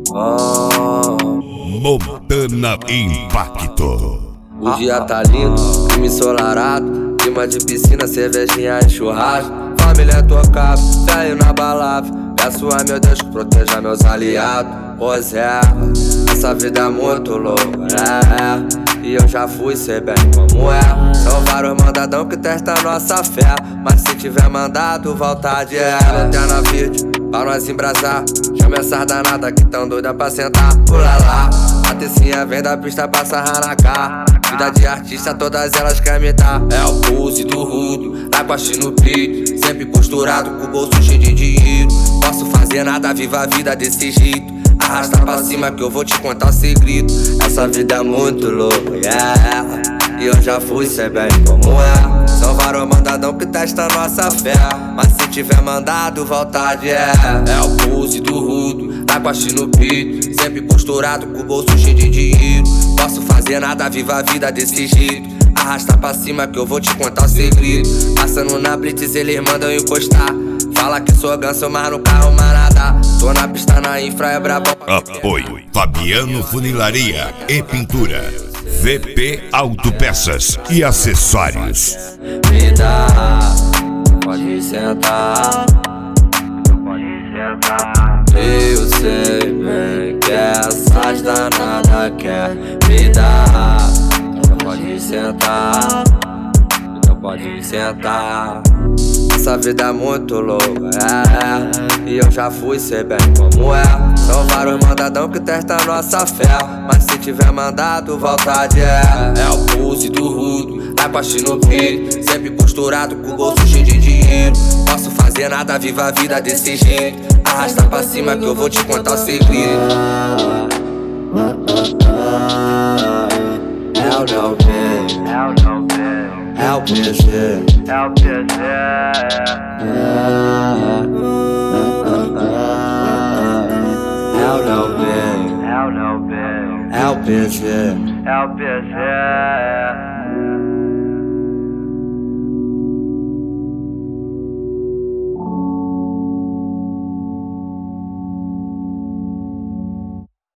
Montana Impacto. O dia tá lindo, clima ensolarado, clima de piscina, cervejinha e churrasco. Família tocada, velho na balada. Peço a meu Deus que proteja meus aliados. Pois é, essa vida é muito louca, e eu já fui, sei bem como é. São vários mandadão que testam nossa fé, mas se tiver mandado, volta de eterna vídeo pra nós embrasar. Chama essas danadas que tão doida pra sentar. Pula lá, a tecinha vem da pista pra sarrar na cara. Vida de artista, todas elas querem me dar. É o pulse do rudo, lá com a no peito, sempre posturado com o bolso cheio de dinheiro. Posso fazer nada, viva a vida desse jeito. Arrasta pra cima que eu vou te contar o segredo. Essa vida é muito louca, e eu já fui, sei bem como é. São vários mandadão que testam nossa fé, mas se tiver mandado, volta de é o pulse do rudo, tá com a no peito, sempre posturado com o bolso cheio de dinheiro. Posso fazer nada, viva a vida desse jeito. Arrasta pra cima que eu vou te contar o segredo. Passando na blitz, eles mandam encostar. Fala que sou ganso, mas no carro manada. Tô na pista, na infra, é brabo. Apoio Fabiano Funilaria e Pintura, VP Autopeças e Acessórios. Me dá, pode sentar, eu sei bem que essas danadas quer me dar. Pode sentar, então pode sentar. Essa vida é muito louca, e eu já fui, sei bem como é. São vários mandadão que testam nossa fé, mas se tiver mandado, volta de é o pulse do rudo, tá com a no peito, sempre posturado com o bolso cheio de dinheiro. Posso fazer nada, viva a vida desse jeito. Arrasta pra cima que eu vou te contar o segredo. É o meu bem, é o PG, é o PG. É o meu bem, é o PG, é o PG.